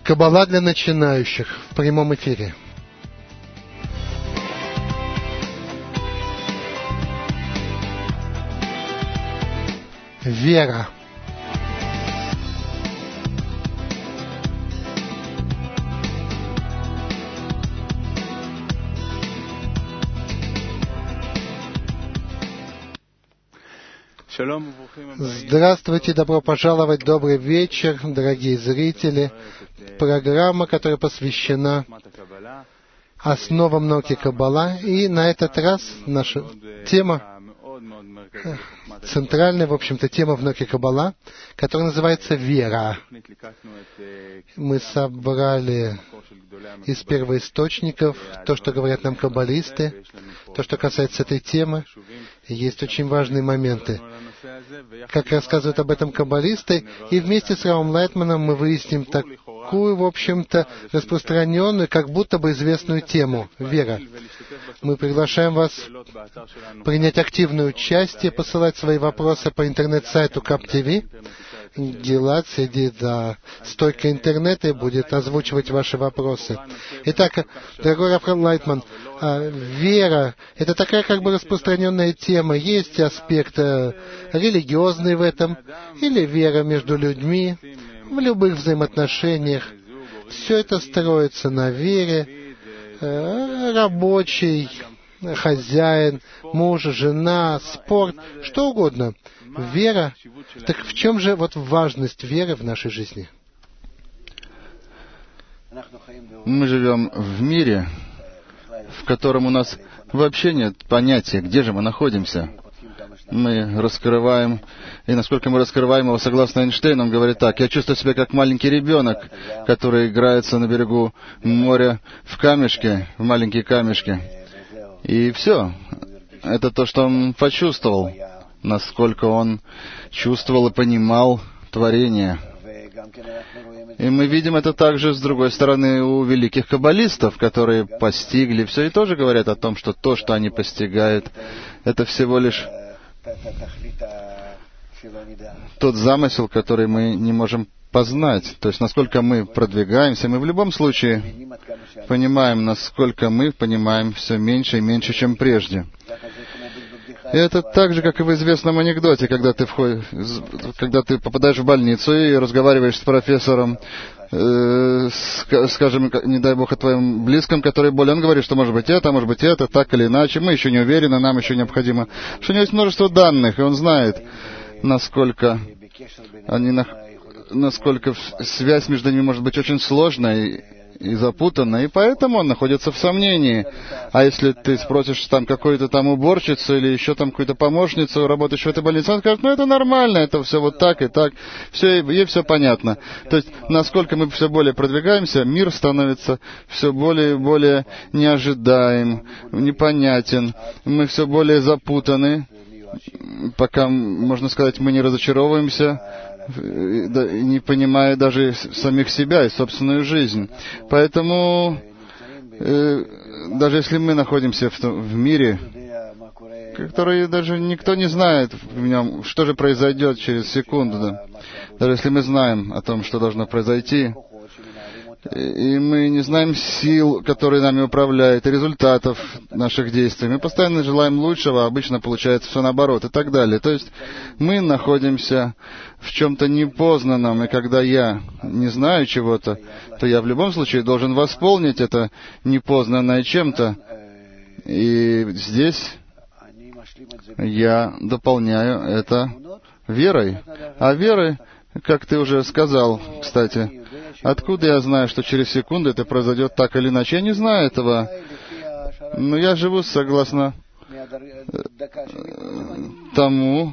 Каббала для начинающих в прямом эфире. Вера. Здравствуйте, добро пожаловать, добрый вечер, дорогие зрители. Программа, которая посвящена основам науки Каббала. И на этот раз наша тема, центральная, в общем-то, тема в науке Каббала, которая называется «Вера». Мы собрали из первоисточников то, что говорят нам каббалисты, то, что касается этой темы. Есть очень важные моменты, как рассказывают об этом каббалисты, и вместе с Равом Лайтманом мы выясним такую, в общем-то, распространенную, как будто бы известную тему — вера. Мы приглашаем вас принять активное участие, посылать свои вопросы по интернет-сайту КАП-ТВ. Гилад сидит за стойкой интернета и будет озвучивать ваши вопросы. Итак, дорогой Рав Лайтман, вера — это такая как бы распространенная тема. Есть аспект религиозный в этом, или вера между людьми, в любых взаимоотношениях. Все это строится на вере. Рабочий, хозяин, муж, жена, спорт, что угодно. Вера. Так в чем же вот важность веры в нашей жизни? Мы живем в мире, в котором у нас вообще нет понятия, где же мы находимся. Мы раскрываем, и насколько мы раскрываем его, согласно Эйнштейну, он говорит так: я чувствую себя как маленький ребенок, который играется на берегу моря в камешке, в маленькие камешки. И все. Это то, что он почувствовал, насколько он чувствовал и понимал творение. И мы видим это также, с другой стороны, у великих каббалистов, которые постигли все и тоже говорят о том, что то, что они постигают, это всего лишь тот замысел, который мы не можем познать. То есть, насколько мы продвигаемся, мы в любом случае понимаем, насколько мы понимаем все меньше и меньше, чем прежде. И это так же, как и в известном анекдоте, когда ты попадаешь в больницу и разговариваешь с профессором, скажем, не дай бог, о твоем близком, который болен. Он говорит, что может быть это, так или иначе. Мы еще не уверены, нам еще необходимо. Что у него есть множество данных, и он знает, насколько связь между ними может быть очень сложной и запутанно, и поэтому он находится в сомнении. А если ты спросишь там какую-то там уборщицу или еще там какую-то помощницу, работающую в этой больнице, он скажет, это нормально, это все вот так и так, ей все понятно. То есть, насколько мы все более продвигаемся, мир становится все более и более неожидаем, непонятен, мы все более запутаны, пока, можно сказать, мы не разочаровываемся, не понимая даже самих себя и собственную жизнь. Поэтому, даже если мы находимся в мире, который даже никто не знает в нем, что же произойдет через секунду, даже если мы знаем о том, что должно произойти, и мы не знаем сил, которые нами управляют, и результатов наших действий. Мы постоянно желаем лучшего, а обычно получается все наоборот, и так далее. То есть мы находимся в чем-то непознанном, и когда я не знаю чего-то, то я в любом случае должен восполнить это непознанное чем-то. И здесь я дополняю это верой. А верой, как ты уже сказал, кстати, откуда я знаю, что через секунду это произойдет так или иначе? Я не знаю этого. Но я живу согласно тому,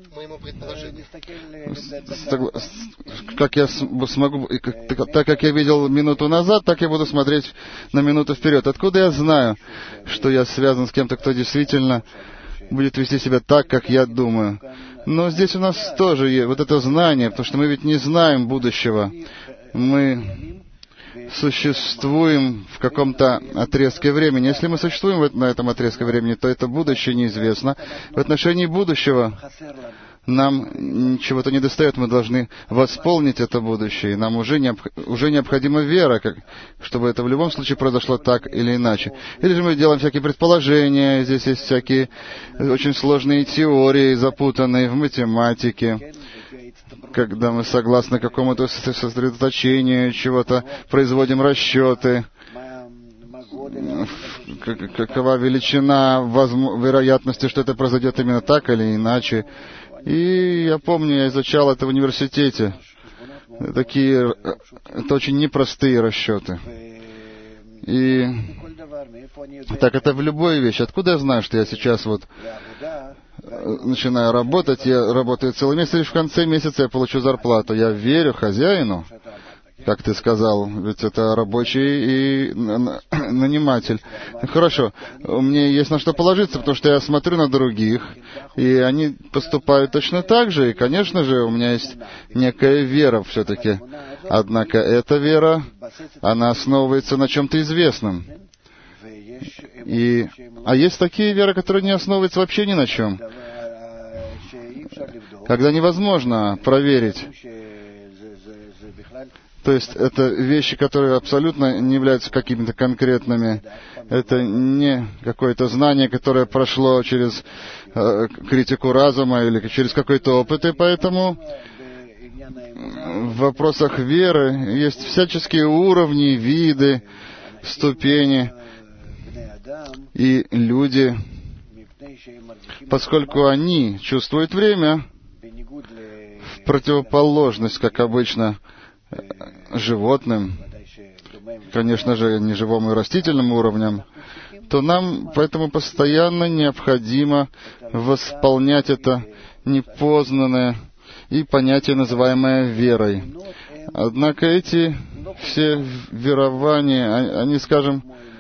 как я смогу, так как я видел минуту назад, так я буду смотреть на минуту вперед. Откуда я знаю, что я связан с кем-то, кто действительно будет вести себя так, как я думаю? Но здесь у нас тоже есть вот это знание, потому что мы ведь не знаем будущего. Мы существуем в каком-то отрезке времени. Если мы существуем на этом отрезке времени, то это будущее неизвестно. В отношении будущего нам чего-то недостает, мы должны восполнить это будущее, и нам уже необходима вера, чтобы это в любом случае произошло так или иначе. Или же мы делаем всякие предположения, здесь есть всякие очень сложные теории, запутанные в математике, когда мы согласно какому-то сосредоточению чего-то производим расчеты, какова величина вероятности, что это произойдет именно так или иначе. И я помню, я изучал это в университете. Это очень непростые расчеты. И так это в любой вещи. Откуда я знаю, что я сейчас начинаю работать, я работаю целый месяц, и в конце месяца я получу зарплату. Я верю хозяину, как ты сказал, ведь это рабочий и наниматель. Хорошо, мне есть на что положиться, потому что я смотрю на других, и они поступают точно так же, и, конечно же, у меня есть некая вера все-таки. Однако эта вера, она основывается на чем-то известном. А есть такие веры, которые не основываются вообще ни на чем, когда невозможно проверить. То есть это вещи, которые абсолютно не являются какими-то конкретными. Это не какое-то знание, которое прошло через критику разума или через какой-то опыт. И поэтому в вопросах веры есть всяческие уровни, виды, ступени. И люди, поскольку они чувствуют время, в противоположность, как обычно, животным, конечно же, не живому и растительному уровням, то нам поэтому постоянно необходимо восполнять это непознанное и понятие, называемое верой. Однако эти все верования, они, скажем,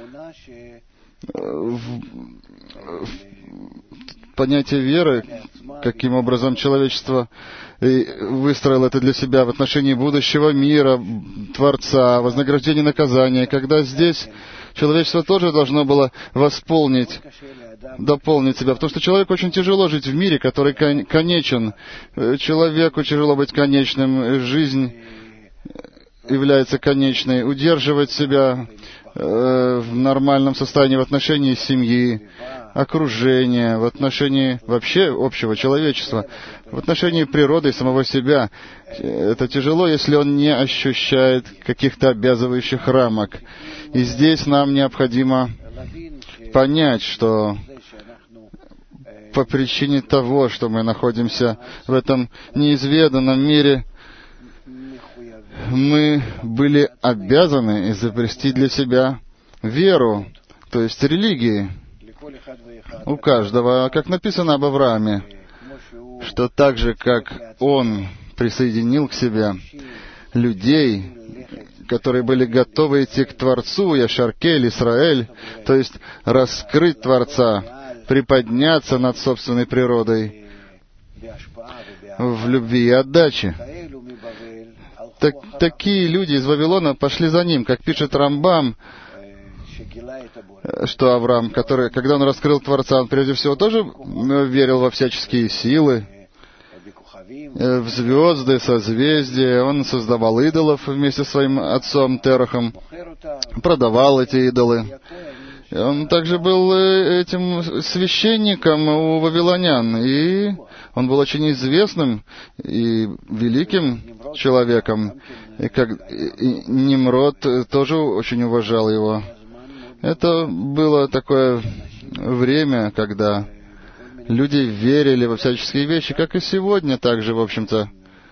понятие веры, каким образом человечество выстроило это для себя в отношении будущего мира, Творца, вознаграждения, наказания, когда здесь человечество тоже должно было дополнить себя, потому что человеку очень тяжело жить в мире, который конечен. Человеку тяжело быть конечным, жизнь является конечной, удерживать себя в нормальном состоянии в отношении семьи, окружения, в отношении вообще общего человечества, в отношении природы и самого себя. Это тяжело, если он не ощущает каких-то обязывающих рамок. И здесь нам необходимо понять, что по причине того, что мы находимся в этом неизведанном мире, мы были обязаны изобрести для себя веру, то есть религии. У каждого, как написано об Аврааме, что так же, как он присоединил к себе людей, которые были готовы идти к Творцу, Яшаркель, Исраэль, то есть раскрыть Творца, приподняться над собственной природой в любви и отдаче. Такие люди из Вавилона пошли за ним, как пишет Рамбам, что Авраам, когда он раскрыл Творца, он прежде всего тоже верил во всяческие силы, в звезды, созвездия. Он создавал идолов вместе со своим отцом Терахом, продавал эти идолы. Он также был этим священником у вавилонян, и он был очень известным и великим человеком. И Нимрод тоже очень уважал его. Это было такое время, когда люди верили во всяческие вещи, как и сегодня также, в общем-то.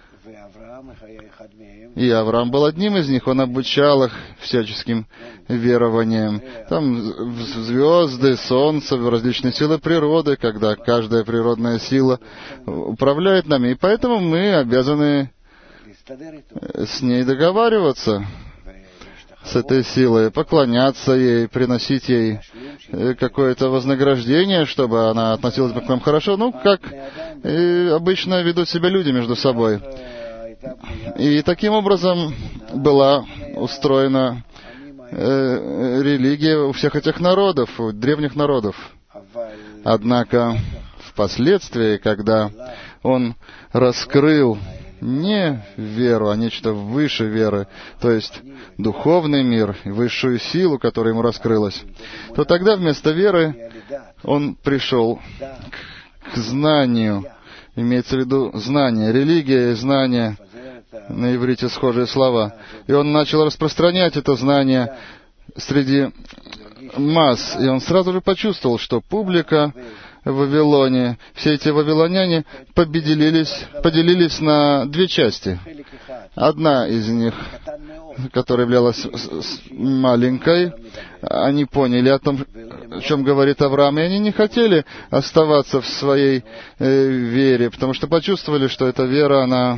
И Авраам был одним из них, он обучал их всяческим верованиям. Там звезды, солнце, различные силы природы, когда каждая природная сила управляет нами. И поэтому мы обязаны с ней договариваться, с этой силой, поклоняться ей, приносить ей какое-то вознаграждение, чтобы она относилась к нам хорошо, как обычно ведут себя люди между собой. И таким образом была устроена религия у всех этих народов, у древних народов. Однако впоследствии, когда Он раскрыл не веру, а нечто выше веры, то есть духовный мир, высшую силу, которая ему раскрылась, то тогда вместо веры он пришел к знанию, имеется в виду знание, религия и знание, на иврите схожие слова. И он начал распространять это знание среди масс, и он сразу же почувствовал, что публика в Вавилоне, все эти вавилоняне поделились на две части. Одна из них, которая являлась маленькой, они поняли о том, о чем говорит Авраам, и они не хотели оставаться в своей вере, потому что почувствовали, что эта вера, она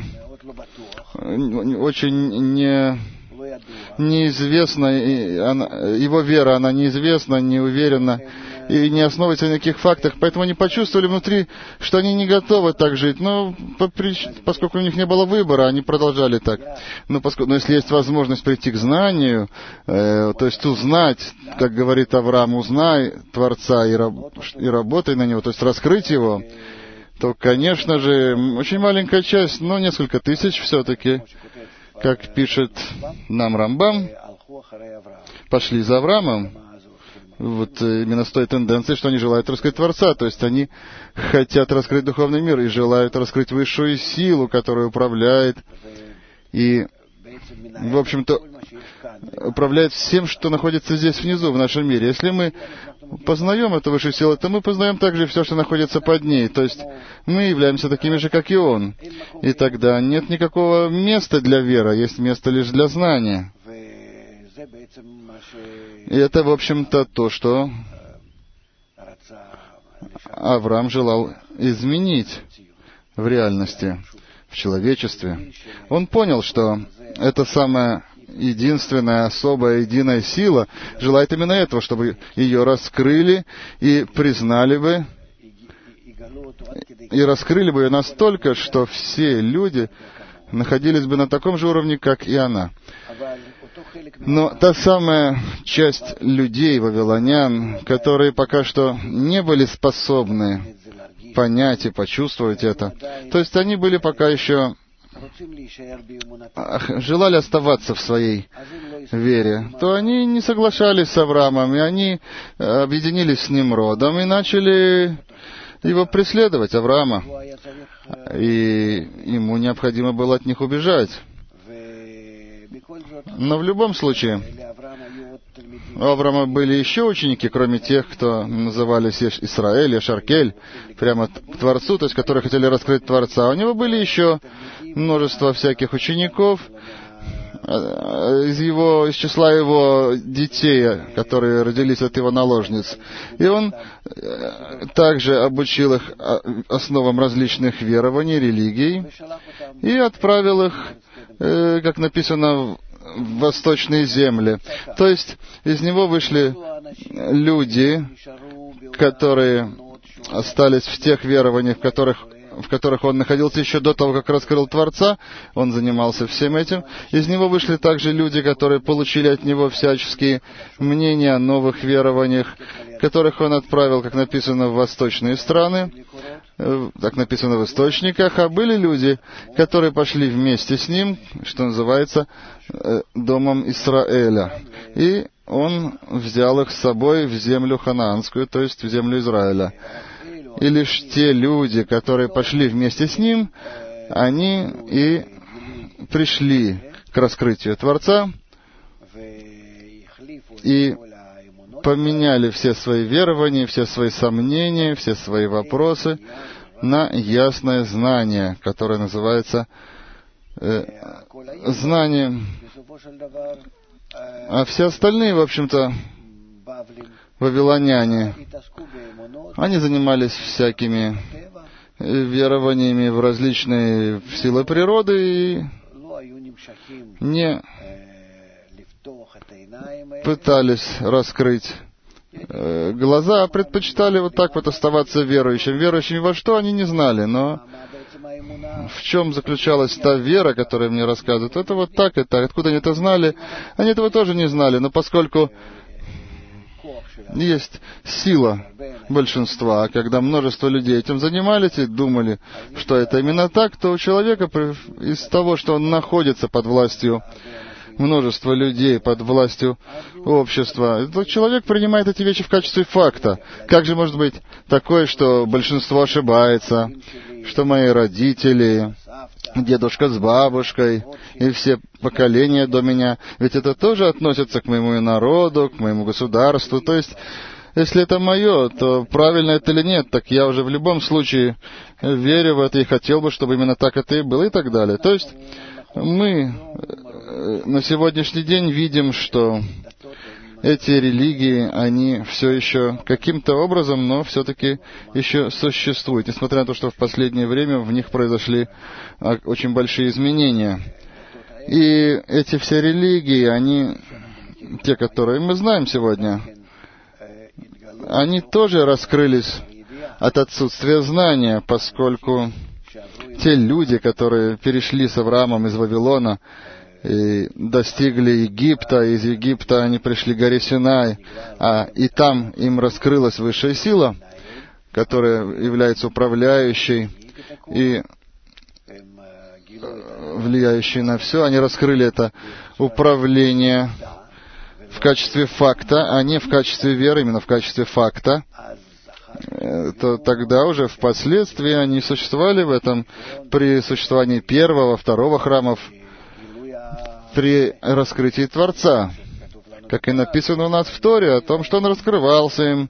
очень неизвестна, его вера, она неизвестна, не уверена и не основывается на никаких фактах, поэтому они почувствовали внутри, что они не готовы так жить, но поскольку у них не было выбора, они продолжали так. Но если есть возможность прийти к знанию, то есть узнать, как говорит Авраам, узнай Творца и работай на него, то есть раскрыть его, то, конечно же, очень маленькая часть, но несколько тысяч все-таки, как пишет нам Рамбам, пошли за Авраамом. Вот именно с той тенденцией, что они желают раскрыть Творца, то есть они хотят раскрыть духовный мир и желают раскрыть высшую силу, которая управляет и, в общем-то, управляет всем, что находится здесь внизу, в нашем мире. Если мы познаем эту высшую силу, то мы познаем также все, что находится под ней. То есть мы являемся такими же, как и Он. И тогда нет никакого места для веры, есть место лишь для знания. И это, в общем-то, то, что Авраам желал изменить в реальности, в человечестве. Он понял, что это самая единственная, особая, единая сила желает именно этого, чтобы ее раскрыли и признали бы, и раскрыли бы ее настолько, что все люди находились бы на таком же уровне, как и она. Но та самая часть людей, вавилонян, которые пока что не были способны понять и почувствовать это, то есть они были пока еще желали оставаться в своей вере, то они не соглашались с Авраамом, и они объединились с Нимродом и начали его преследовать, Авраама. И ему необходимо было от них убежать. Но в любом случае, у Авраама были еще ученики, кроме тех, кто назывались Исраэль, Шаркель, прямо к Творцу, то есть которые хотели раскрыть Творца. У него были еще множество всяких учеников из числа его детей, которые родились от его наложниц. И он также обучил их основам различных верований, религий, и отправил их, как написано, в восточные земли. То есть из него вышли люди, которые остались в тех верованиях, в которых он находился еще до того, как раскрыл Творца. Он занимался всем этим. Из него вышли также люди, которые получили от него всяческие мнения о новых верованиях, которых он отправил, как написано, в восточные страны, так написано в источниках, а были люди, которые пошли вместе с ним, что называется, домом Израиля. И он взял их с собой в землю ханаанскую, то есть в землю Израиля. И лишь те люди, которые пошли вместе с ним, они и пришли к раскрытию Творца и поменяли все свои верования, все свои сомнения, все свои вопросы на ясное знание, которое называется знанием. А все остальные, в общем-то, вавилоняне, они занимались всякими верованиями в различные силы природы и не пытались раскрыть глаза, а предпочитали вот так вот оставаться верующими. Верующими во что они не знали, но в чем заключалась та вера, которая мне рассказывают, это вот так и так. Откуда они это знали? Они этого тоже не знали, но поскольку есть сила большинства. А когда множество людей этим занимались и думали, что это именно так, то у человека из того, что он находится под властью множества людей, под властью общества, то человек принимает эти вещи в качестве факта. Как же может быть такое, что большинство ошибается, что мои родители, дедушка с бабушкой и все поколения до меня, ведь это тоже относится к моему народу, к моему государству. То есть, если это мое, то правильно это или нет, так я уже в любом случае верю в это и хотел бы, чтобы именно так это и было и так далее. То есть, мы на сегодняшний день видим, что эти религии, они все еще каким-то образом, но все-таки еще существуют, несмотря на то, что в последнее время в них произошли очень большие изменения. И эти все религии, они, те, которые мы знаем сегодня, они тоже раскрылись от отсутствия знания, поскольку те люди, которые перешли с Авраамом из Вавилона и достигли Египта, из Египта они пришли к горе Синай, и там им раскрылась высшая сила, которая является управляющей и влияющей на все. Они раскрыли это управление в качестве факта, а не в качестве веры, именно в качестве факта. То тогда уже впоследствии они существовали в этом при существовании первого, второго храмов, при раскрытии Творца, как и написано у нас в Торе, о том, что он раскрывался им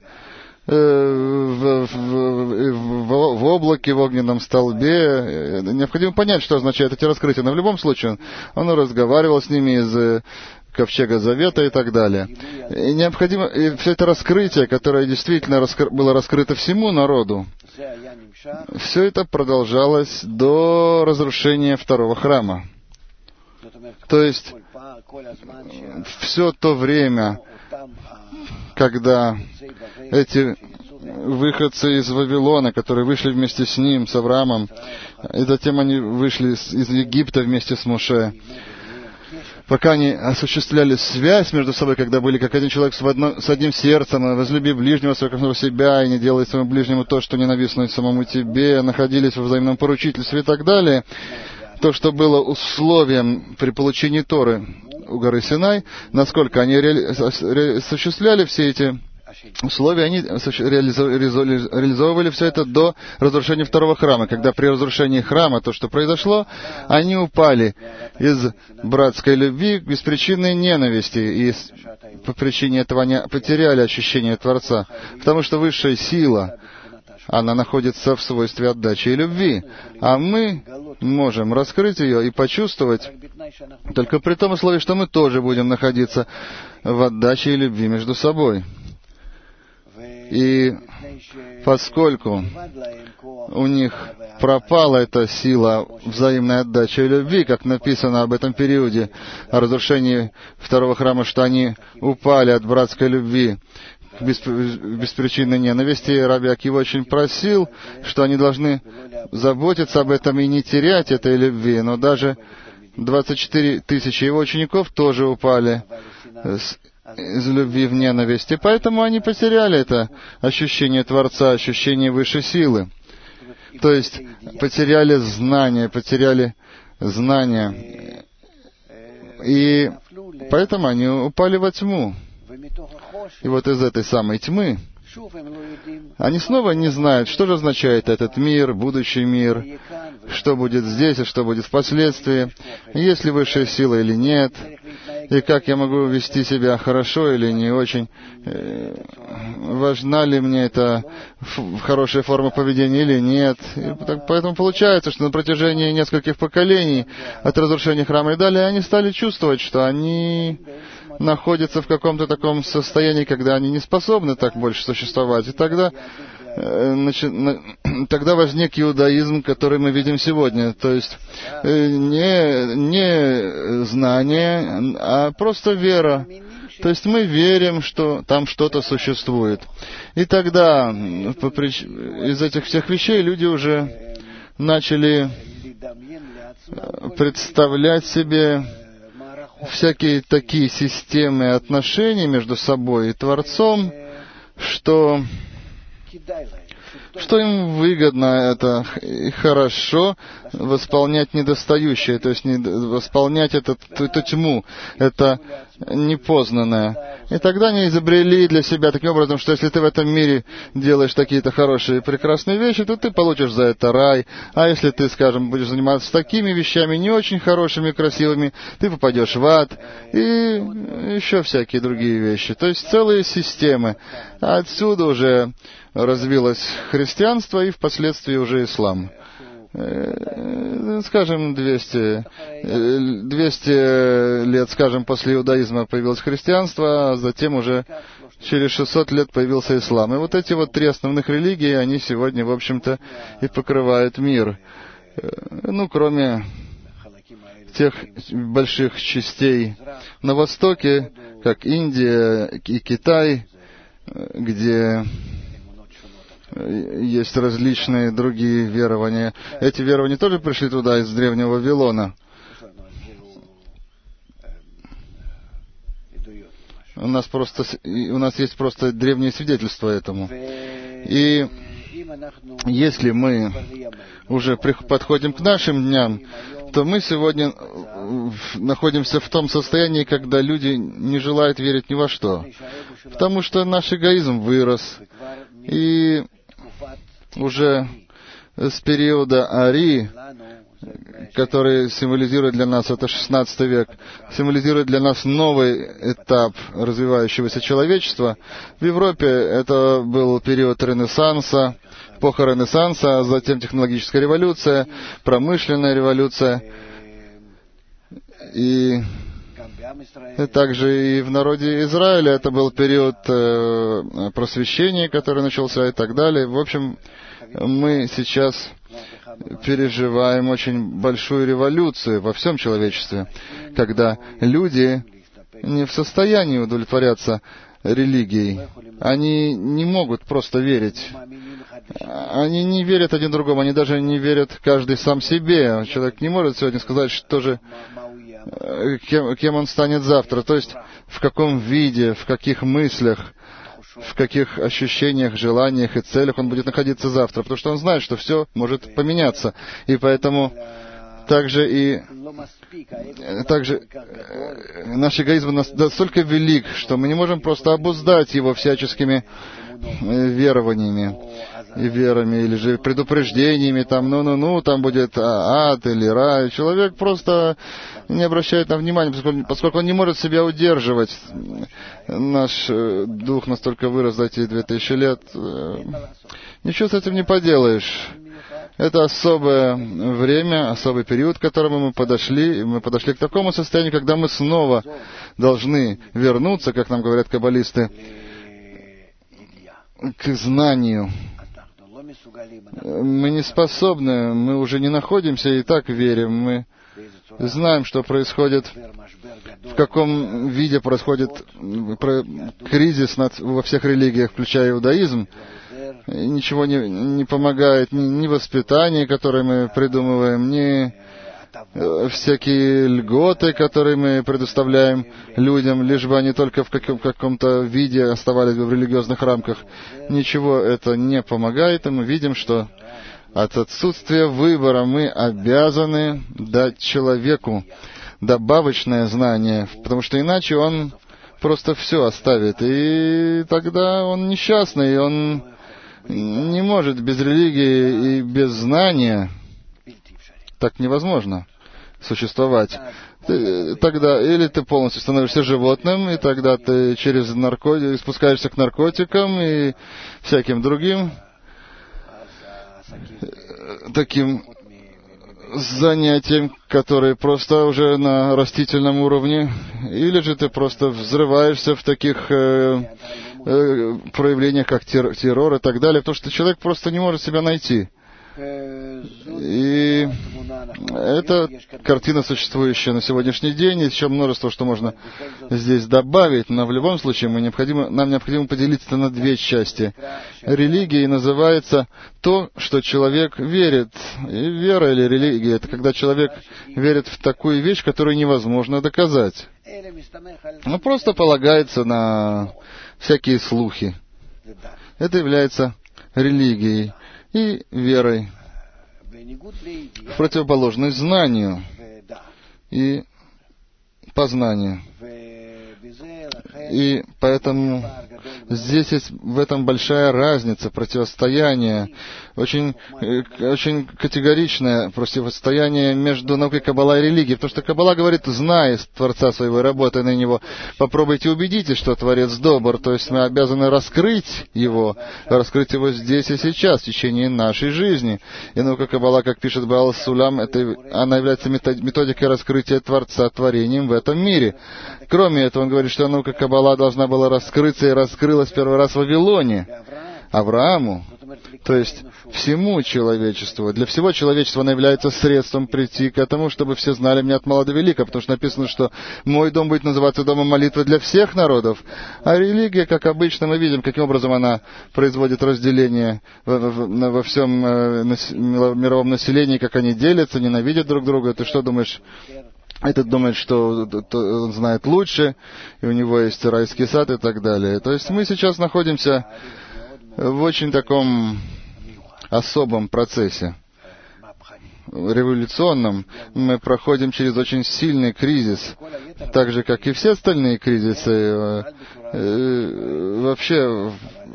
в облаке, в огненном столбе. Необходимо понять, что означают эти раскрытия, но в любом случае он разговаривал с ними из Ковчега Завета и так далее. И необходимо, и все это раскрытие, которое действительно было раскрыто всему народу, все это продолжалось до разрушения второго храма. То есть, все то время, когда эти выходцы из Вавилона, которые вышли вместе с ним, с Авраамом, и затем они вышли из Египта вместе с Моше, пока они осуществляли связь между собой, когда были как один человек с одним сердцем, возлюби ближнего своего, как самого себя, и не делай своему ближнему то, что ненавистно самому тебе, находились во взаимном поручительстве и так далее, то, что было условием при получении Торы у горы Синай, насколько они осуществляли все эти условия, они реализовывали все это до разрушения второго храма. Когда при разрушении храма то, что произошло, они упали из братской любви к беспричинной ненависти, и по причине этого они потеряли ощущение Творца, потому что высшая сила, она находится в свойстве отдачи и любви, а мы можем раскрыть ее и почувствовать только при том условии, что мы тоже будем находиться в отдаче и любви между собой. И поскольку у них пропала эта сила взаимной отдачи и любви, как написано об этом периоде, о разрушении второго храма, что они упали от братской любви к беспричинной ненависти, Раби Акива очень просил, что они должны заботиться об этом и не терять этой любви, но даже 24 тысячи его учеников тоже упали из любви в ненависть, и поэтому они потеряли это ощущение Творца, ощущение высшей силы. То есть потеряли знания, и поэтому они упали во тьму. И вот из этой самой тьмы они снова не знают, что же означает этот мир, будущий мир, что будет здесь и что будет впоследствии, есть ли высшая сила или нет, и как я могу вести себя хорошо или не очень, важна ли мне эта хорошая форма поведения или нет. И поэтому получается, что на протяжении нескольких поколений от разрушения храма и далее они стали чувствовать, что они находятся в каком-то таком состоянии, когда они не способны так больше существовать. И тогда возник иудаизм, который мы видим сегодня. То есть не знание, а просто вера. То есть мы верим, что там что-то существует. И тогда из этих всех вещей люди уже начали представлять себе всякие такие системы отношений между собой и Творцом, что им выгодно это и хорошо восполнять недостающее, то есть восполнять эту тьму, это непознанное. И тогда они изобрели для себя таким образом, что если ты в этом мире делаешь такие-то хорошие, прекрасные вещи, то ты получишь за это рай. А если ты, скажем, будешь заниматься такими вещами, не очень хорошими, красивыми, ты попадешь в ад и еще всякие другие вещи. То есть целые системы. А отсюда уже развилось христианство и впоследствии уже ислам. Скажем, 200 лет, скажем, после иудаизма появилось христианство, а затем уже через 600 лет появился ислам. И вот эти вот три основных религии, они сегодня, в общем-то, и покрывают мир. Ну, кроме тех больших частей на Востоке, как Индия и Китай, где есть различные другие верования. Эти верования тоже пришли туда из древнего Вавилона. У нас есть просто древние свидетельства этому. И если мы уже подходим к нашим дням, то мы сегодня находимся в том состоянии, когда люди не желают верить ни во что. Потому что наш эгоизм вырос. И уже с периода Ари, который символизирует для нас, это 16 век, символизирует для нас новый этап развивающегося человечества. В Европе это был период Ренессанса, эпоха Ренессанса, а затем технологическая революция, промышленная революция. И также и в народе Израиля это был период просвещения, который начался и так далее. В общем, мы сейчас переживаем очень большую революцию во всем человечестве, когда люди не в состоянии удовлетворяться религией. Они не могут просто верить. Они не верят один другому, они даже не верят каждый сам себе. Человек не может сегодня сказать, что же, кем он станет завтра, то есть в каком виде, в каких мыслях, в каких ощущениях, желаниях и целях он будет находиться завтра, потому что он знает, что все может поменяться. И поэтому также наш эгоизм настолько велик, что мы не можем просто обуздать его всяческими верованиями и верами, или же предупреждениями, там, там будет ад или рай. Человек просто не обращает на внимание, поскольку он не может себя удерживать. Наш дух настолько вырос за эти 2000 лет. Ничего с этим не поделаешь. Это особое время, особый период, к которому мы подошли. И мы подошли к такому состоянию, когда мы снова должны вернуться, как нам говорят каббалисты, к знанию. Мы не способны, мы уже не находимся и так верим. Мы знаем, что происходит, в каком виде происходит кризис во всех религиях, включая иудаизм. И ничего не помогает, ни воспитание, которое мы придумываем, ни всякие льготы, которые мы предоставляем людям, лишь бы они только в каком-то виде оставались в религиозных рамках. Ничего это не помогает, и мы видим, что от отсутствия выбора мы обязаны дать человеку добавочное знание, потому что иначе он просто все оставит, и тогда он несчастный, и он не может без религии и без знания. Так невозможно существовать. Тогда или ты полностью становишься животным, и тогда ты через спускаешься к наркотикам и всяким другим таким занятиям, которые просто уже на растительном уровне, или же ты просто взрываешься в таких проявлениях, как террор и так далее, потому что человек просто не может себя найти. И это картина, существующая на сегодняшний день, есть еще множество, что можно здесь добавить, но в любом случае нам необходимо поделиться на две части. Религией называется то, что человек верит. И вера или религия — это когда человек верит в такую вещь, которую невозможно доказать. Он просто полагается на всякие слухи. Это является религией и верой, в противоположность знанию и познанию. И поэтому здесь есть в этом большая разница, противостояние, очень категоричное противостояние между наукой Каббала и религией. Потому что Каббала говорит: знай Творца своего и работай на Него, попробуйте убедитесь, что Творец добр. То есть мы обязаны раскрыть Его здесь и сейчас, в течение нашей жизни. И наука Каббала, как пишет Баал Сулам, она является методикой раскрытия Творца творением в этом мире. Кроме этого, он говорит, что наука Каббала должна была раскрыться и раскрылась первый раз в Вавилоне, Аврааму, то есть всему человечеству. Для всего человечества она является средством прийти к этому, чтобы все знали меня от мала до велика, потому что написано, что мой дом будет называться домом молитвы для всех народов. А религия, как обычно, мы видим, каким образом она производит разделение во всем мировом населении, как они делятся, ненавидят друг друга. Ты что думаешь? Этот думает, что он знает лучше, и у него есть райский сад и так далее. То есть мы сейчас находимся в очень таком особом процессе, революционном. Мы проходим через очень сильный кризис, так же, как и все остальные кризисы вообще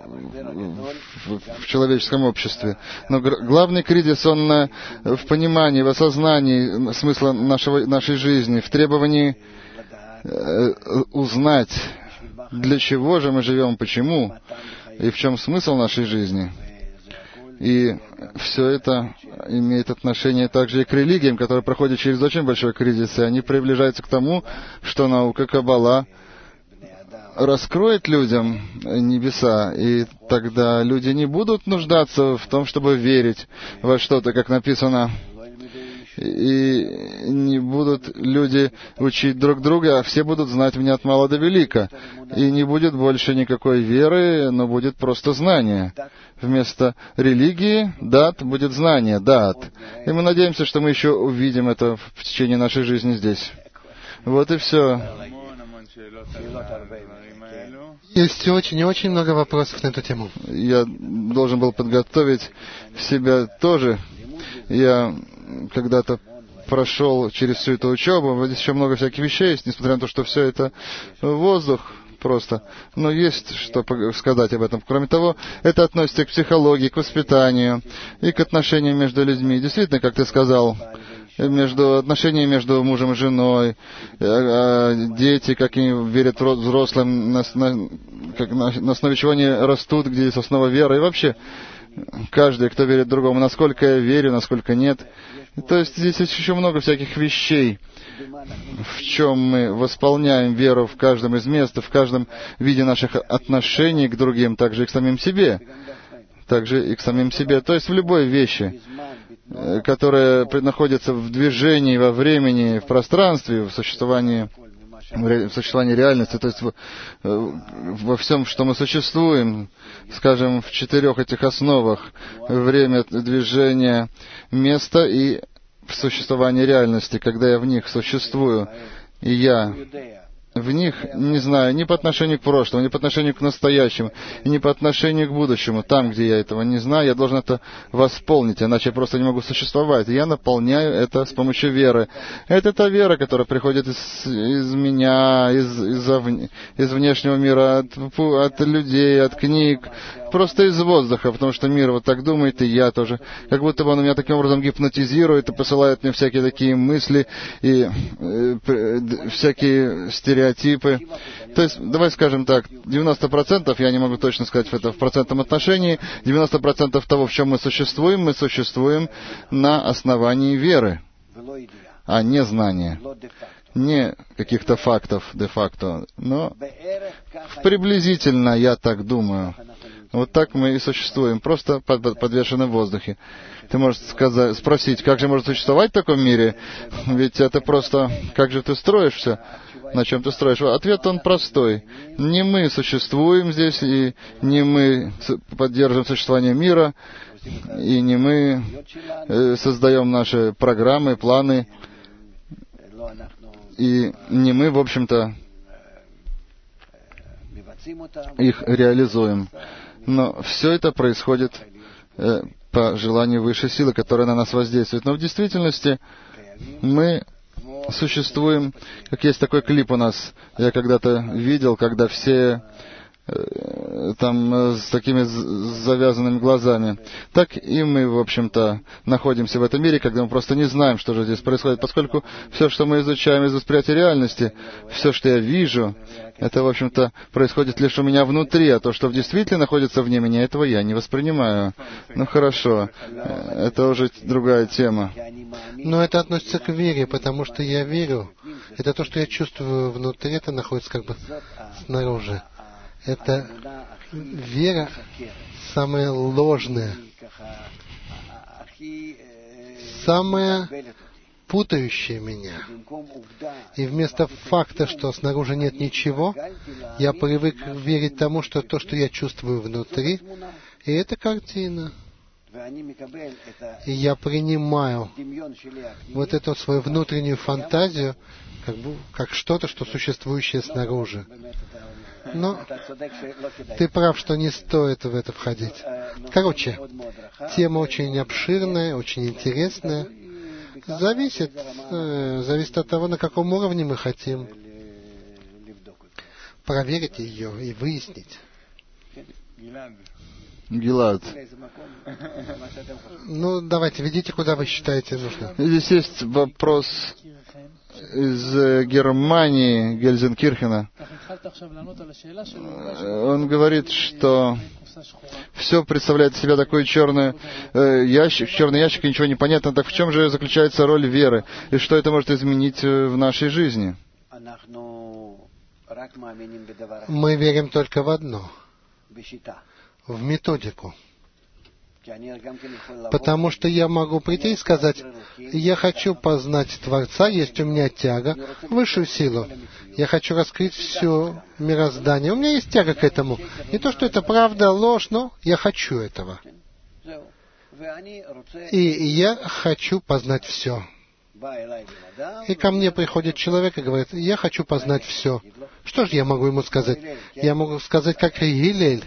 в человеческом обществе. Но главный кризис, он в понимании, в осознании смысла нашей жизни, в требовании узнать, для чего же мы живем, почему, и в чем смысл нашей жизни. И все это имеет отношение также и к религиям, которые проходят через очень большой кризис, и они приближаются к тому, что наука Каббала раскроет людям небеса, и тогда люди не будут нуждаться в том, чтобы верить во что-то, как написано, и не будут люди учить друг друга, а все будут знать меня от мала до велика. И не будет больше никакой веры, но будет просто знание. Вместо религии, дат, будет знание, дат. И мы надеемся, что мы еще увидим это в течение нашей жизни здесь. Вот и все. Есть очень и очень много вопросов на эту тему. Я должен был подготовить себя тоже. Я когда-то прошел через всю эту учебу. Здесь еще много всяких вещей есть, несмотря на то, что все это воздух просто. Но есть что сказать об этом. Кроме того, это относится к психологии, к воспитанию и к отношениям между людьми. Действительно, как ты сказал, отношения между мужем и женой, дети, как они верят взрослым, на основе чего они растут, где есть основа веры. И вообще, каждый, кто верит другому, насколько я верю, насколько нет. То есть здесь есть еще много всяких вещей, в чем мы восполняем веру в каждом из мест, в каждом виде наших отношений к другим, также и к самим себе. Также и к самим себе. То есть в любой вещи, которая находится в движении, во времени, в пространстве, в существовании реальности, то есть во всем, что мы существуем, скажем, в 4 этих основах: время, движение, место и существование реальности, когда я в них существую, и я в них не знаю ни по отношению к прошлому, ни по отношению к настоящему, и ни по отношению к будущему. Там, где я этого не знаю, я должен это восполнить, иначе я просто не могу существовать. И я наполняю это с помощью веры. Это та вера, которая приходит из меня, из внешнего мира, от людей, от книг, просто из воздуха, потому что мир вот так думает, и я тоже. Как будто бы он меня таким образом гипнотизирует и посылает мне всякие такие мысли и всякие стереотипы. То есть, давай скажем так, 90%, я не могу точно сказать это в процентном отношении, 90% того, в чем мы существуем на основании веры, а не знания. Не каких-то фактов де-факто, но приблизительно я так думаю. Вот так мы и существуем, просто подвешены в воздухе. Ты можешь спросить, как же может существовать в таком мире? Ведь это просто, как же ты строишь все? На чем ты строишь? Ответ, он простой. Не мы существуем здесь, и не мы поддерживаем существование мира, и не мы создаем наши программы, планы, и не мы, в общем-то, их реализуем. Но все это происходит по желанию высшей силы, которая на нас воздействует. Но в действительности мы существуем, как есть такой клип у нас, я когда-то видел, когда все там с такими завязанными глазами. Так и мы, в общем-то, находимся в этом мире, когда мы просто не знаем, что же здесь происходит, поскольку все, что мы изучаем из восприятия реальности, все, что я вижу, это, в общем-то, происходит лишь у меня внутри, а то, что в действительности находится вне меня, этого я не воспринимаю. Ну хорошо, это уже другая тема. Но это относится к вере, потому что я верю. Это то, что я чувствую внутри, это находится как бы снаружи. Это вера самая ложная, самая путающая меня. И вместо факта, что снаружи нет ничего, я привык верить тому, что то, что я чувствую внутри, и это картина. И я принимаю вот эту свою внутреннюю фантазию как что-то, что существующее снаружи. Но ты прав, что не стоит в это входить. Короче, тема очень обширная, очень интересная. Зависит от того, на каком уровне мы хотим проверить ее и выяснить. Гилад. Ну, давайте, ведите, куда вы считаете нужно. Здесь есть вопрос из Германии, Гельзенкирхена. Он говорит, что все представляет из себя такой черный ящик, и ничего не понятно. Так в чем же заключается роль веры? И что это может изменить в нашей жизни? Мы верим только в одно. В методику. Потому что я могу прийти и сказать, я хочу познать Творца, есть у меня тяга, высшую силу. Я хочу раскрыть все мироздание. У меня есть тяга к этому. Не то, что это правда, ложь, но я хочу этого. И я хочу познать все. И ко мне приходит человек и говорит, я хочу познать все. Что же я могу ему сказать? Я могу сказать, как Гилель.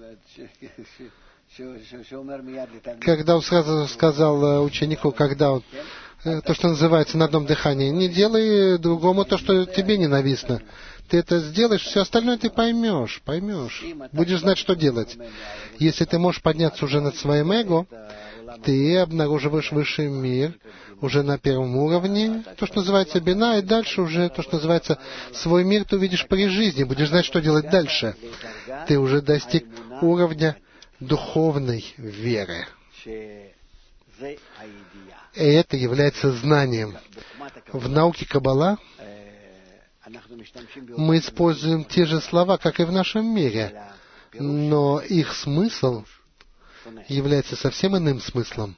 Когда он сразу сказал ученику, когда он, то, что называется на одном дыхании, не делай другому то, что тебе ненавистно. Ты это сделаешь, все остальное ты поймешь. Будешь знать, что делать. Если ты можешь подняться уже над своим эго, ты обнаруживаешь высший мир уже на первом уровне, то, что называется бина, и дальше уже то, что называется свой мир, ты увидишь при жизни, будешь знать, что делать дальше. Ты уже достиг уровня духовной веры. И это является знанием. В науке Каббала мы используем те же слова, как и в нашем мире, но их смысл является совсем иным смыслом.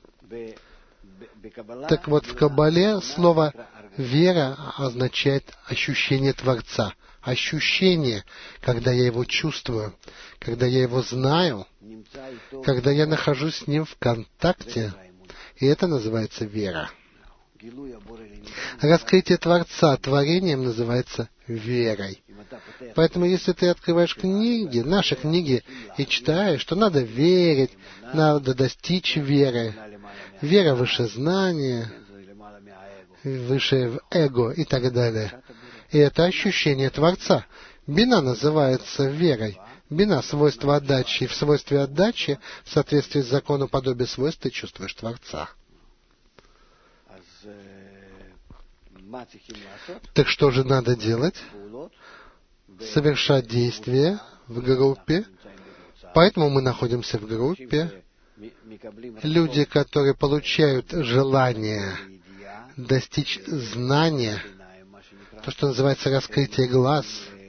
Так вот, в Каббале слово «вера» означает ощущение Творца. Ощущение, когда я его чувствую, когда я его знаю, когда я нахожусь с ним в контакте, и это называется вера. Раскрытие Творца творением называется верой. Поэтому, если ты открываешь книги, наши книги, и читаешь, что надо верить, надо достичь веры, вера выше знания, выше эго и так далее. И это ощущение Творца. Бина называется верой. Бина — свойство отдачи. И в свойстве отдачи, в соответствии с закону подобия свойств, ты чувствуешь Творца. Так что же надо делать? Совершать действия в группе. Поэтому мы находимся в группе. Люди, которые получают желание достичь знания, то, что называется раскрытие глаз,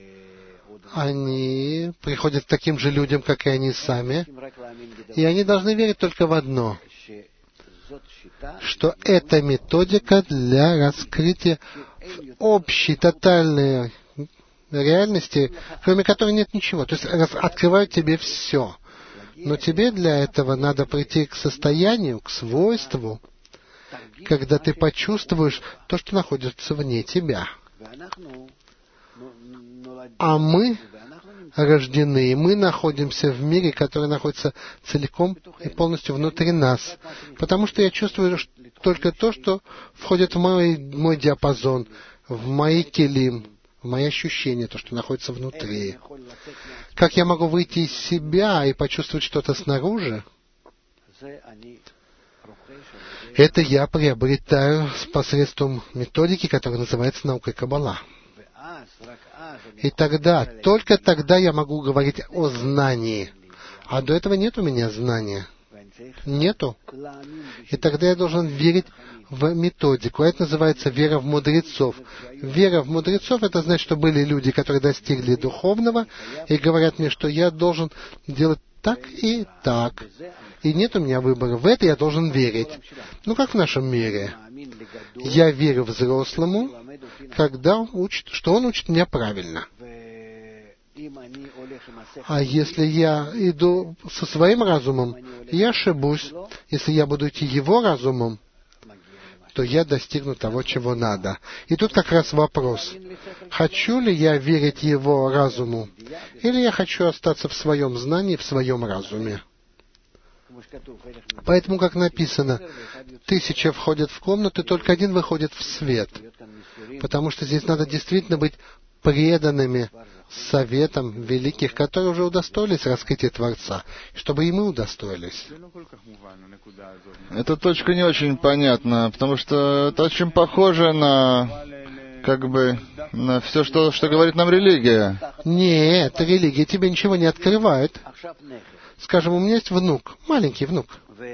они приходят к таким же людям, как и они сами, и они должны верить только в одно, что это методика для раскрытия общей, тотальной реальности, кроме которой нет ничего. То есть открывают тебе все. Но тебе для этого надо прийти к состоянию, к свойству, когда ты почувствуешь то, что находится вне тебя. А мы рождены, и мы находимся в мире, который находится целиком и полностью внутри нас. Потому что я чувствую только то, что входит в мой диапазон, в мои келим, в мои ощущения, то, что находится внутри. Как я могу выйти из себя и почувствовать что-то снаружи? Это я приобретаю посредством методики, которая называется наукой Каббала. И тогда, только тогда я могу говорить о знании. А до этого нет у меня знания. Нету. И тогда я должен верить в методику. Это называется вера в мудрецов. Вера в мудрецов — это значит, что были люди, которые достигли духовного, и говорят мне, что я должен делать так и так. И нет у меня выбора. В это я должен верить. Ну, как в нашем мире. Я верю взрослому, когда он учит, что он учит меня правильно. А если я иду со своим разумом, я ошибусь. Если я буду идти его разумом, то я достигну того, чего надо. И тут как раз вопрос. Хочу ли я верить его разуму? Или я хочу остаться в своем знании, в своем разуме? Поэтому, как написано, 1000 входят в комнату, и только 1 выходит в свет. Потому что здесь надо действительно быть преданными советам великих, которые уже удостоились раскрытия Творца, чтобы и мы удостоились. Эта точка не очень понятна, потому что это очень похоже на, на все, что говорит нам религия. Нет, религия тебе ничего не открывает. Скажем, у меня есть внук, маленький внук,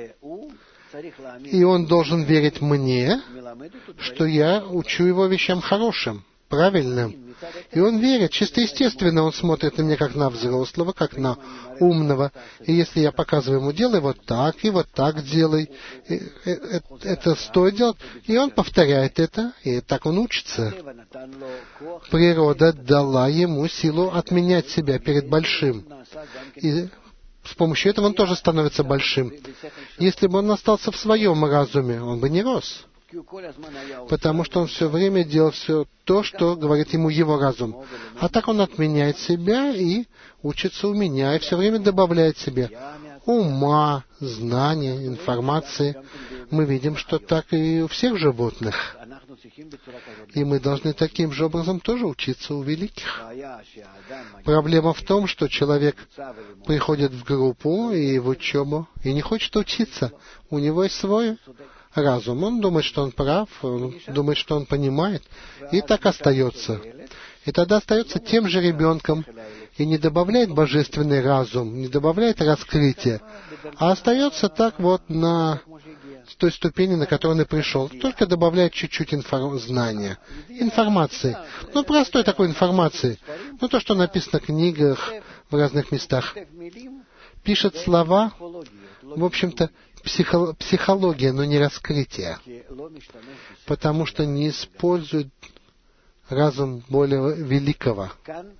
и он должен верить мне, что я учу его вещам хорошим, правильным. И он верит, чисто естественно, он смотрит на меня как на взрослого, как на умного. И если я показываю ему, делай вот так, и вот так делай, это стоит делать, и он повторяет это, и так он учится. Природа дала ему силу отменять себя перед большим. И с помощью этого он тоже становится большим. Если бы он остался в своем разуме, он бы не рос. Потому что он все время делал все то, что говорит ему его разум. А так он отменяет себя и учится у меня, и все время добавляет себе ума, знания, информации. Мы видим, что так и у всех животных. И мы должны таким же образом тоже учиться у великих. Проблема в том, что человек приходит в группу и в учебу и не хочет учиться. У него есть свой разум. Он думает, что он прав, он думает, что он понимает, и так остается. И тогда остается тем же ребенком и не добавляет божественный разум, не добавляет раскрытие, а остается так вот на той ступени, на которой он и пришел, только добавляет чуть-чуть знания, информации. Ну, простой такой информации. Ну, то, что написано в книгах, в разных местах. Пишет слова, в общем-то, психология, но не раскрытие. Потому что не использует разум более великого.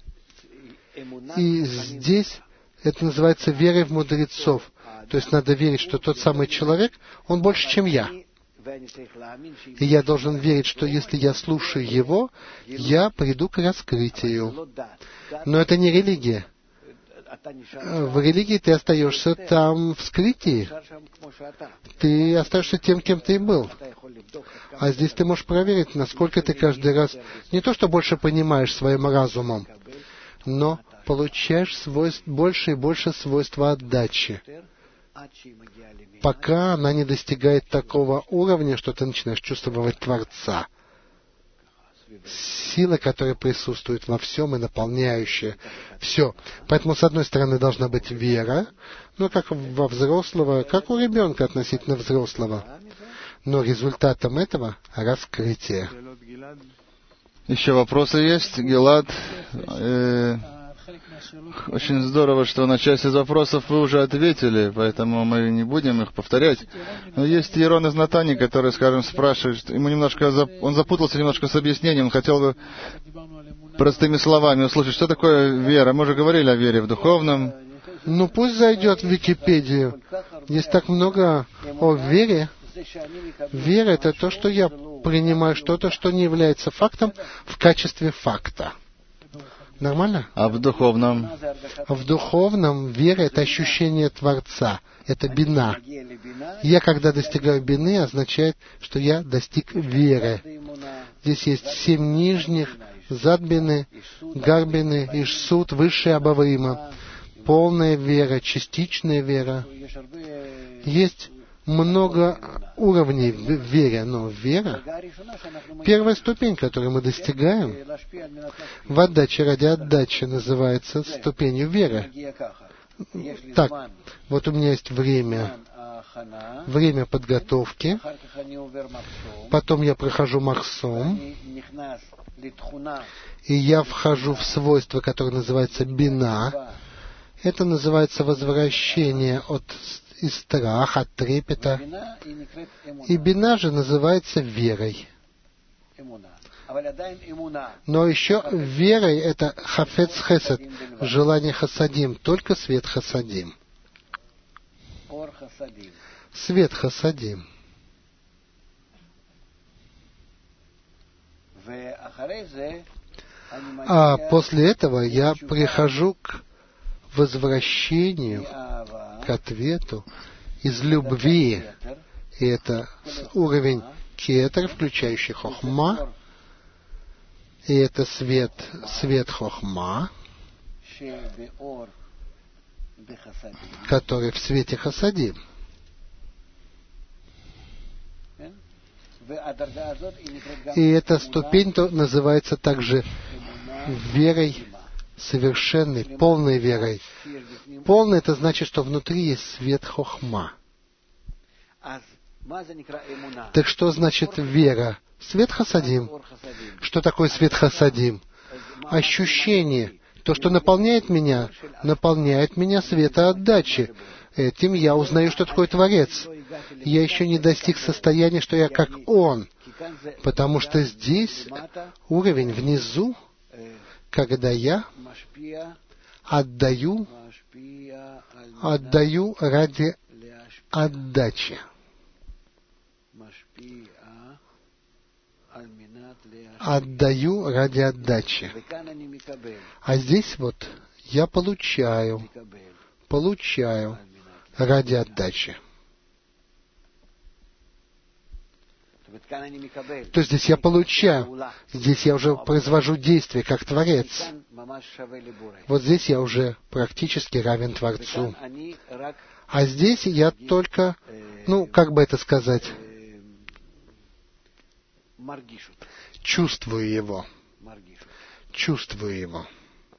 И здесь это называется верой в мудрецов. То есть надо верить, что тот самый человек, он больше, чем я. И я должен верить, что если я слушаю его, я приду к раскрытию. Но это не религия. В религии ты остаешься там в скрытии. Ты остаешься тем, кем ты и был. А здесь ты можешь проверить, насколько ты каждый раз не то, что больше понимаешь своим разумом, но получаешь больше и больше свойства отдачи, пока она не достигает такого уровня, что ты начинаешь чувствовать Творца. Сила, которая присутствует во всем и наполняющая все. Поэтому, с одной стороны, должна быть вера, но как во взрослого, как у ребенка относительно взрослого. Но результатом этого — раскрытие. Еще вопросы есть, Гилад? Очень здорово, что на часть из вопросов вы уже ответили, поэтому мы не будем их повторять. Но есть Ерон из Натани, который, скажем, спрашивает, он запутался немножко с объяснением, он хотел бы простыми словами услышать, что такое вера. Мы уже говорили о вере в духовном. Ну, пусть зайдет в Википедию. Есть так много о вере. Вера — это то, что я принимаю что-то, что не является фактом, в качестве факта. Нормально? А в духовном? В духовном вера — это ощущение Творца, это бина. Я, когда достигаю бины, означает, что я достиг веры. Здесь есть 7 нижних, зад бины, гар бины, иш-суд, высшая абавима, полная вера, частичная вера. Есть много уровней в вере, но вера — первая ступень, которую мы достигаем, в отдаче ради отдачи, называется ступенью веры. Так, вот у меня есть время подготовки, потом я прохожу махсом, и я вхожу в свойство, которое называется бина. Это называется возвращение из страха, от трепета. И бина же называется верой. Но еще верой это хафец хесед, желание хасадим, только свет хасадим. Свет хасадим. А после этого я прихожу к возвращению, к ответу из любви. И это уровень кетер, включающий хохма. И это свет хохма, который в свете хасадим. И эта ступень называется также верой совершенной, полной верой. Полной — это значит, что внутри есть свет хохма. Так что значит вера? Свет хасадим. Что такое свет хасадим? Ощущение. То, что наполняет меня света отдачи. Этим я узнаю, что такое Творец. Я еще не достиг состояния, что я как Он. Потому что здесь уровень внизу, когда я отдаю ради отдачи. Отдаю ради отдачи. А здесь вот я получаю ради отдачи. То здесь я получаю, здесь я уже произвожу действие как Творец. Вот здесь я уже практически равен Творцу. А здесь я только, как бы это сказать, чувствую его. Чувствую его.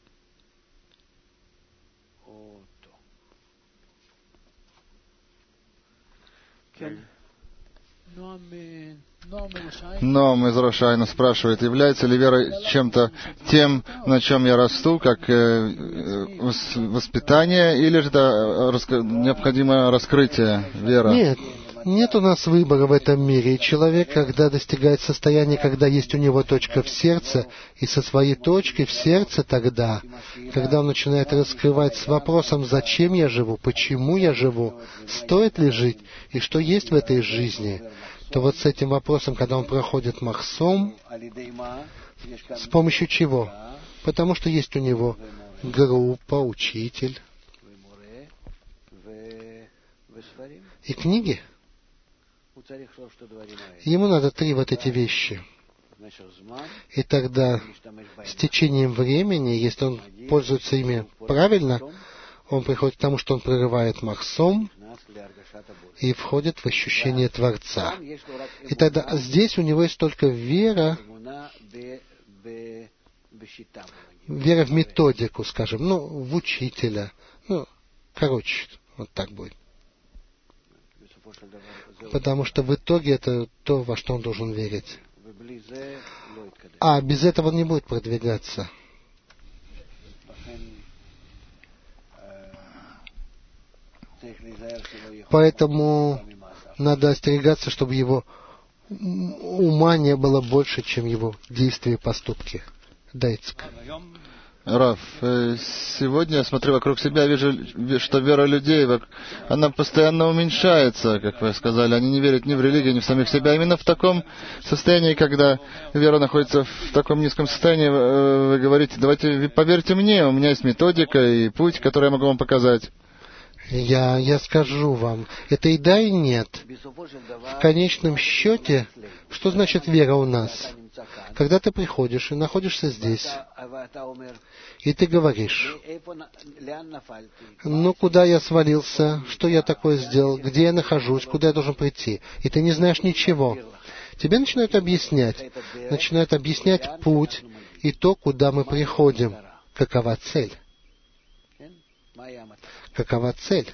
Ноам из Рошайна спрашивает, является ли вера чем-то тем, на чем я расту, как воспитание, или же это необходимое раскрытие веры? Нет у нас выбора в этом мире. И человек, когда достигает состояния, когда есть у него точка в сердце, и со своей точкой в сердце тогда, когда он начинает раскрывать с вопросом, зачем я живу, почему я живу, стоит ли жить, и что есть в этой жизни, то вот с этим вопросом, когда он проходит махсом, с помощью чего? Потому что есть у него группа, учитель и книги. Ему надо 3 вот эти вещи. И тогда с течением времени, если он пользуется ими правильно, он приходит к тому, что он прерывает махсом и входит в ощущение Творца. И тогда здесь у него есть только вера в методику, скажем, в учителя. Вот так будет. Потому что в итоге это то, во что он должен верить. А без этого он не будет продвигаться. Поэтому надо остерегаться, чтобы его ума не было больше, чем его действия и поступки. Дайцк. Раф, сегодня я смотрю вокруг себя, вижу, что вера людей, она постоянно уменьшается, как вы сказали. Они не верят ни в религию, ни в самих себя. Именно в таком состоянии, когда вера находится в таком низком состоянии, вы говорите, давайте поверьте мне, у меня есть методика и путь, который я могу вам показать. Я скажу вам, это и да, и нет. В конечном счете, что значит вера у нас? Когда ты приходишь и находишься здесь, и ты говоришь, ну куда я свалился, что я такое сделал, где я нахожусь, куда я должен прийти, и ты не знаешь ничего. Тебе начинают объяснять путь и то, куда мы приходим. Какова цель? Какова цель?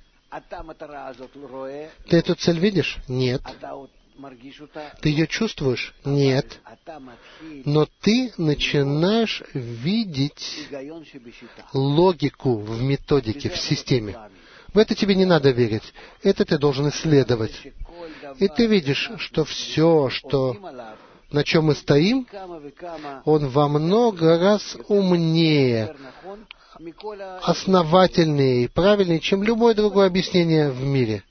Ты эту цель видишь? Нет. Ты ее чувствуешь? Нет. Но ты начинаешь видеть логику в методике, в системе. В это тебе не надо верить. Это ты должен исследовать. И ты видишь, что все, на чем мы стоим, он во много раз умнее, основательнее и правильнее, чем любое другое объяснение в мире.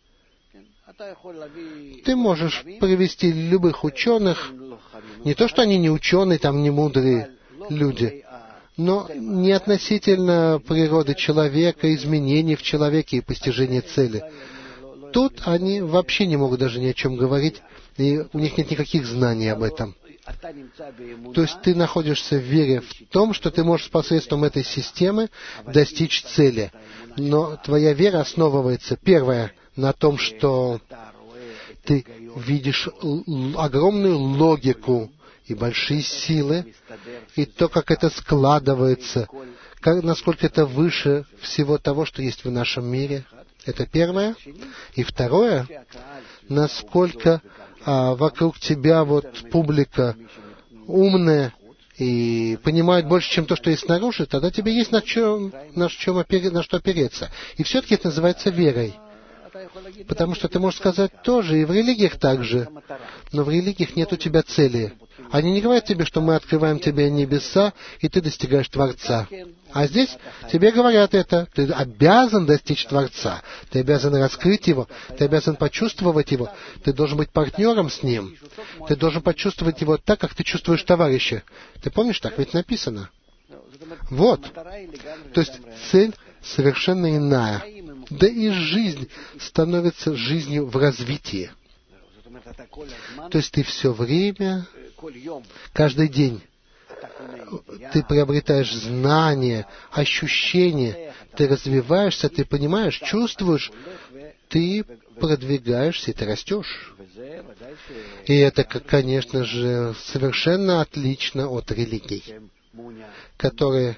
Ты можешь привести любых ученых, не то, что они не ученые, там не мудрые люди, но не относительно природы человека, изменений в человеке и постижения цели. Тут они вообще не могут даже ни о чем говорить, и у них нет никаких знаний об этом. То есть ты находишься в вере в том, что ты можешь посредством этой системы достичь цели. Но твоя вера основывается, первое, на том, что ты видишь огромную логику и большие силы, и то, как это складывается, насколько это выше всего того, что есть в нашем мире. Это первое. И второе, насколько вокруг тебя публика умная и понимает больше, чем то, что есть снаружи, тогда тебе есть на что опереться. И все-таки это называется верой. Потому что ты можешь сказать тоже, и в религиях также, но в религиях нет у тебя цели. Они не говорят тебе, что мы открываем тебе небеса, и ты достигаешь Творца. А здесь тебе говорят это. Ты обязан достичь Творца. Ты обязан раскрыть Его. Ты обязан почувствовать Его. Ты должен быть партнером с Ним. Ты должен почувствовать Его так, как ты чувствуешь товарища. Ты помнишь, так ведь написано? Вот. То есть цель совершенно иная. Да и жизнь становится жизнью в развитии. То есть ты все время, каждый день, ты приобретаешь знания, ощущения, ты развиваешься, ты понимаешь, чувствуешь, ты продвигаешься, и ты растешь. И это, конечно же, совершенно отлично от религий, которые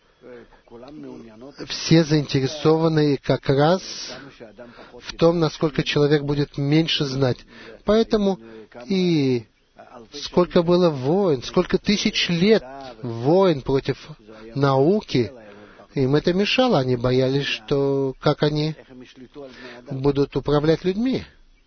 все заинтересованы как раз в том, насколько человек будет меньше знать. Поэтому и сколько было войн, сколько тысяч лет войн против науки, им это мешало. Они боялись, что как они будут управлять людьми.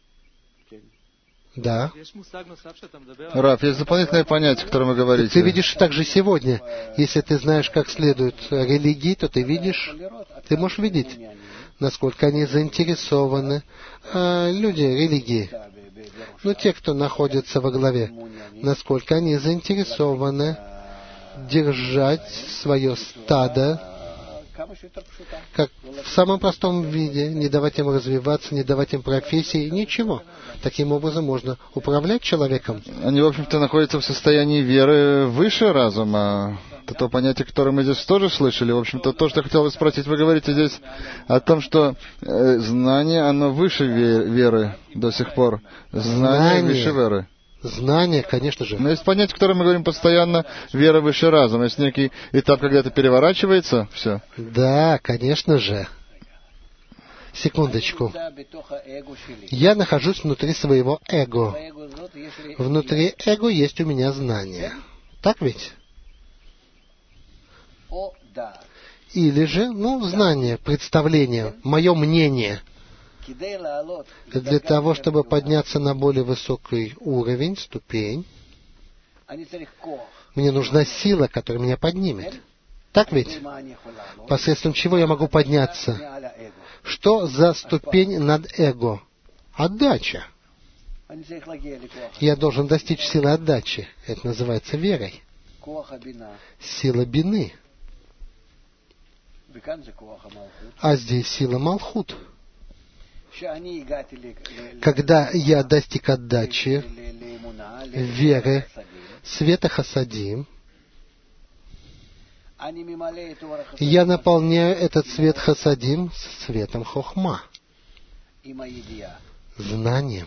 Да. Раф, есть дополнительное понятие, о котором вы говорите. Ты видишь также сегодня. Если ты знаешь, как следует религии, то ты видишь, ты можешь видеть, насколько они заинтересованы. Люди религии, те, кто находится во главе, насколько они заинтересованы держать свое стадо как в самом простом виде, не давать им развиваться, не давать им профессии, ничего. Таким образом можно управлять человеком. Они, в общем-то, находятся в состоянии веры выше разума. Это то понятие, которое мы здесь тоже слышали. В общем-то, то, что я хотел бы спросить, вы говорите здесь о том, что знание, оно выше веры до сих пор. Знание выше веры. Знание, конечно же. Но есть понятие, которое мы говорим постоянно, вера выше разума. Есть некий этап, когда это переворачивается, все. Да, конечно же. Секундочку. Я нахожусь внутри своего эго. Внутри эго есть у меня знание. Так ведь? Или же, знание, представление, мое мнение. Для того, чтобы подняться на более высокий уровень, ступень, мне нужна сила, которая меня поднимет. Так ведь? Посредством чего я могу подняться? Что за ступень над эго? Отдача. Я должен достичь силы отдачи. Это называется верой. Сила бины. А здесь сила Малхут. Когда я достиг отдачи, веры, света Хасадим, я наполняю этот свет Хасадим светом Хохма, знанием.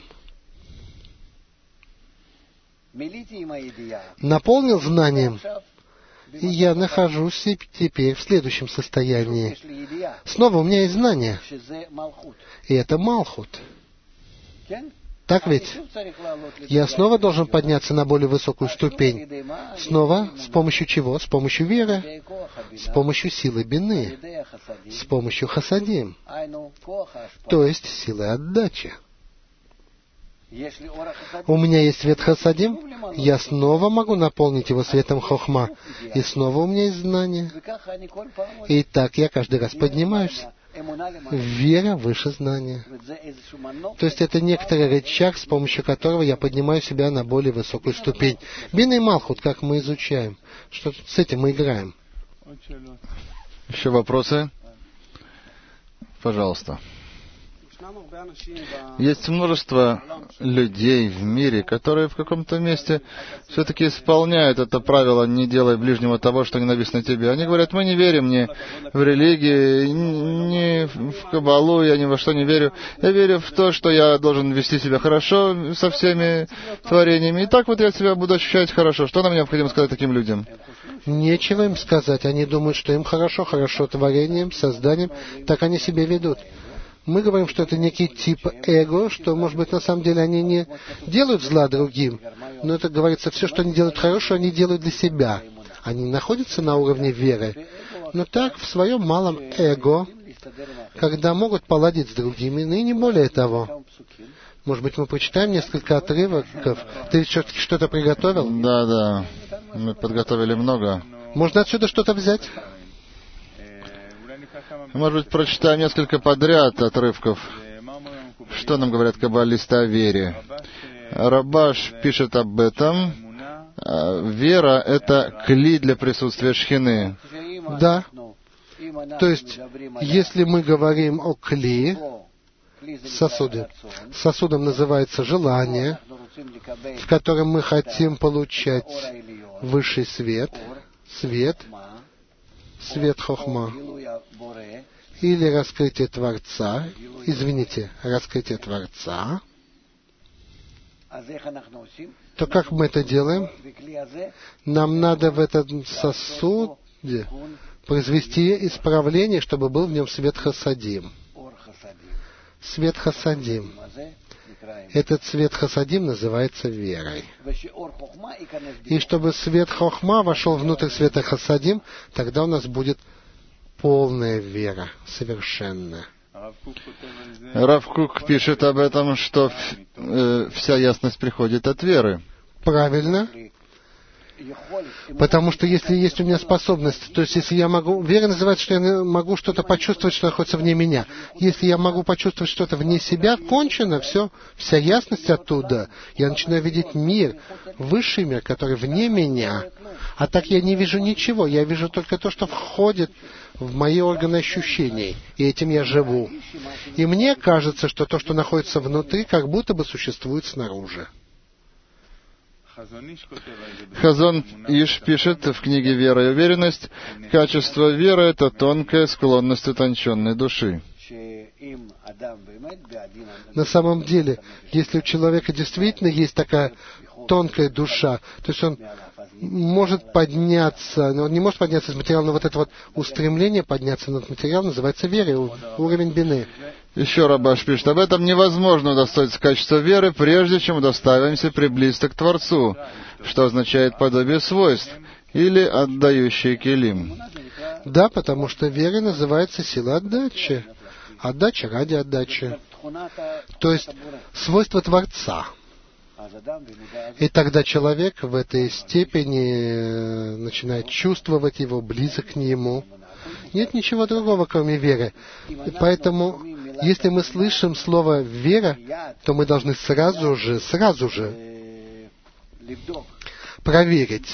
Наполнил знанием, и я нахожусь теперь в следующем состоянии. Снова у меня есть знание, и это Малхут. Так ведь? Я снова должен подняться на более высокую ступень. Снова с помощью чего? С помощью веры, с помощью силы бины, с помощью хасадим, то есть силы отдачи. У меня есть свет хасадим, я снова могу наполнить его светом хохма, и снова у меня есть знание. И так я каждый раз поднимаюсь. Вера выше знания. То есть это некоторый рычаг, с помощью которого я поднимаю себя на более высокую ступень. Бина и Малхут, как мы изучаем. Что с этим мы играем. Еще вопросы? Пожалуйста. Есть множество людей в мире, которые в каком-то месте все-таки исполняют это правило «не делай ближнему того, что ненавистно тебе». Они говорят, мы не верим ни в религии, ни в Каббалу, я ни во что не верю. Я верю в то, что я должен вести себя хорошо со всеми творениями. И так вот я себя буду ощущать хорошо. Что нам необходимо сказать таким людям? Нечего им сказать. Они думают, что им хорошо творением, созданием. Так они себя ведут. Мы говорим, что это некий тип эго, что, может быть, на самом деле они не делают зла другим, но это говорится, все, что они делают хорошо, они делают для себя. Они находятся на уровне веры, но так в своем малом эго, когда могут поладить с другими, но и не более того. Может быть, мы прочитаем несколько отрывков. Ты что-то приготовил? Да. Мы подготовили много. Можно отсюда что-то взять? Может быть, прочитаем несколько подряд отрывков. Что нам говорят каббалисты о вере? Рабаш пишет об этом. Вера — это кли для присутствия шхины. Да. То есть, если мы говорим о кли, сосудом называется желание, в котором мы хотим получать высший свет хохма, или раскрытие Творца, раскрытие Творца, то как мы это делаем? Нам надо в этом сосуде произвести исправление, чтобы был в нем свет хасадим. Свет хасадим. Этот свет хасадим называется верой. И чтобы свет хохма вошел внутрь света хасадим, тогда у нас будет полная вера, совершенная. Рав Кук пишет об этом, что вся ясность приходит от веры. Правильно. Потому что если есть у меня способность, то есть если я могу... Вера называется, что я могу что-то почувствовать, что находится вне меня. Если я могу почувствовать что-то вне себя, кончено все, вся ясность оттуда. Я начинаю видеть мир, высший мир, который вне меня. А так я не вижу ничего, я вижу только то, что входит в мои органы ощущений, и этим я живу. И мне кажется, что то, что находится внутри, как будто бы существует снаружи. Хазон Иш пишет в книге «Вера и уверенность», качество веры — это тонкая склонность утонченной души. На самом деле, если у человека действительно есть такая тонкая душа, то есть он может подняться, но он не может подняться из материала, но вот это вот устремление подняться над материалом называется верой, уровень бины. Еще Рабаш пишет, об этом невозможно удостоиться качества веры, прежде чем удостаиваемся приблизиться к Творцу, что означает подобие свойств, или отдающие келим. Да, потому что вера называется сила отдачи. Отдача ради отдачи. То есть свойство Творца. И тогда человек в этой степени начинает чувствовать его, близок к нему. Нет ничего другого, кроме веры. И поэтому, если мы слышим слово «вера», то мы должны сразу же проверить,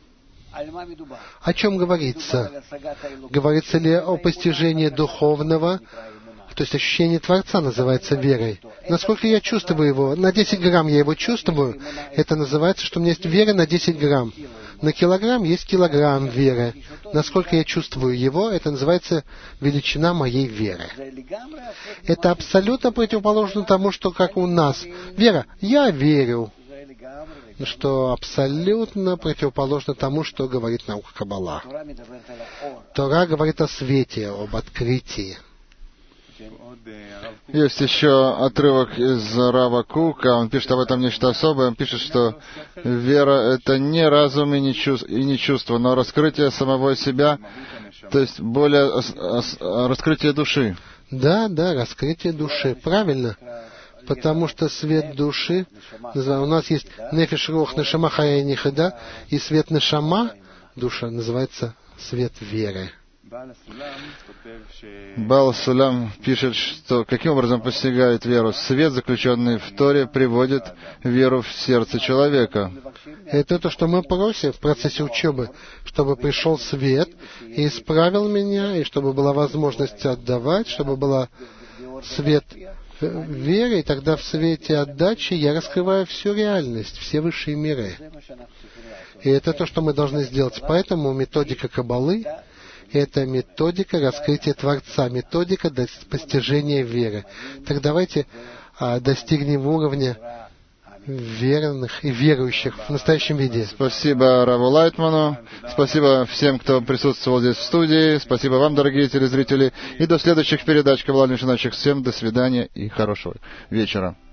о чем говорится. Говорится ли о постижении духовного, то есть ощущение Творца называется верой. Насколько я чувствую его, на 10 грамм я его чувствую, это называется, что у меня есть вера на 10 грамм. На килограмм есть килограмм веры. Насколько я чувствую его, это называется величина моей веры. Это абсолютно противоположно тому, что как у нас. Вера, я верю. Что абсолютно противоположно тому, что говорит наука Каббала. Тора говорит о свете, об открытии. Есть еще отрывок из Рава Кука, он пишет об этом нечто особое, он пишет, что вера — это не разум и не чувство, но раскрытие самого себя, то есть более раскрытие души. Да, раскрытие души, правильно. Потому что свет души, у нас есть нефеш рух нешама хая нихеда, и свет нешама, душа, называется свет веры. Баал Сулам пишет, что каким образом постигает веру. Свет, заключенный в Торе, приводит веру в сердце человека. Это то, что мы просим в процессе учебы, чтобы пришел свет и исправил меня, и чтобы была возможность отдавать, чтобы был свет веры, и тогда в свете отдачи я раскрываю всю реальность, все высшие миры. И это то, что мы должны сделать. Поэтому методика Каббалы — это методика раскрытия Творца, методика постижения веры. Так давайте достигнем уровня верных и верующих в настоящем виде. Спасибо Раву Лайтману, спасибо всем, кто присутствовал здесь в студии, спасибо вам, дорогие телезрители, и до следующих передач, Каббала начинающих. Всем до свидания и хорошего вечера.